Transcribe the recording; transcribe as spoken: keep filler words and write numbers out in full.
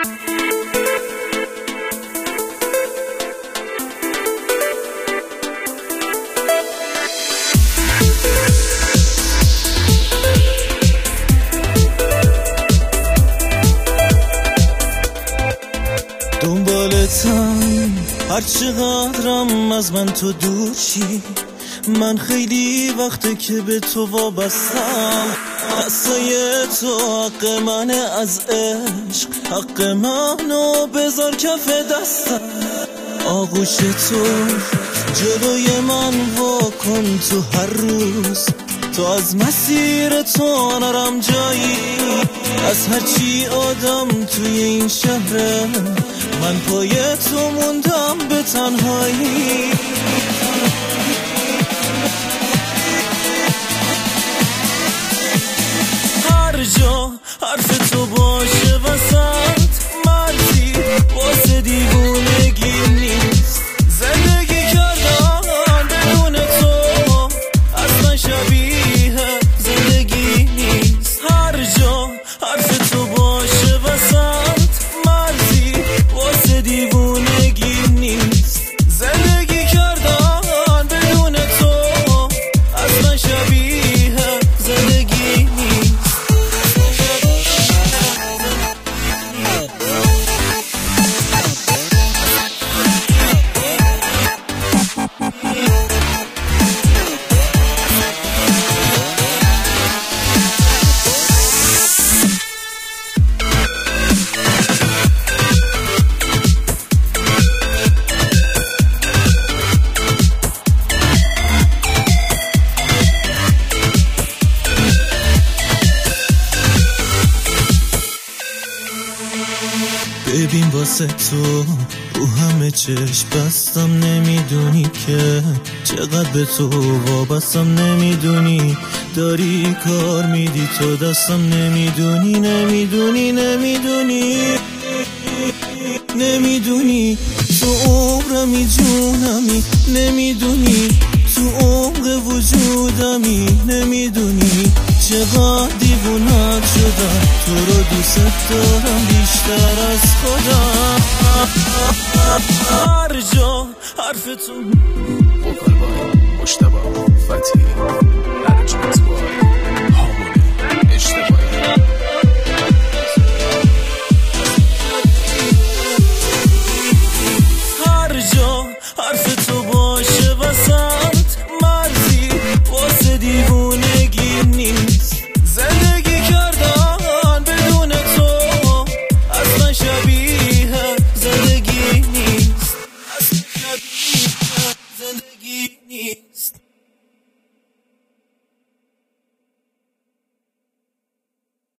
دنبالتم هر چقدرم از من تو دور شی، من خیلی وقته که به تو وابستم. دستای تو حق منه، از عشق حق منو بذار کف دستم. آغوش تو جلوی من واکن تو هر روز، تو از مسیر تو نرم جایی. از هرچی آدم توی این شهره، من پای تو موندم به تنهایی. هر جا حرف تو باشه وسط، مرزی واسه دیوونگی نیست. زندگی کردن بدون تو اصلا شبیه زندگی نیست. هر جا حرف تو باشه وسط، مرزی واسه دیوونگی نیست. زندگی کردن بدون تو اصلا شبیه زندگی نیست. ببین واسه تو رو همه چشم بستم، نمیدونی که چقدر به تو وابستم. نمیدونی داری کار میدی تو دستم، نمیدونی نمیدونی نمیدونی نمیدونی تو عمرمی جونمی، نمیدونی تو عمق وجودمی. نمیدونی چقدر دیوونت شدم، تو رو دوست دارم بیشتر از خودم. هر جا حرف تو وکال بای مجتبی فتحی.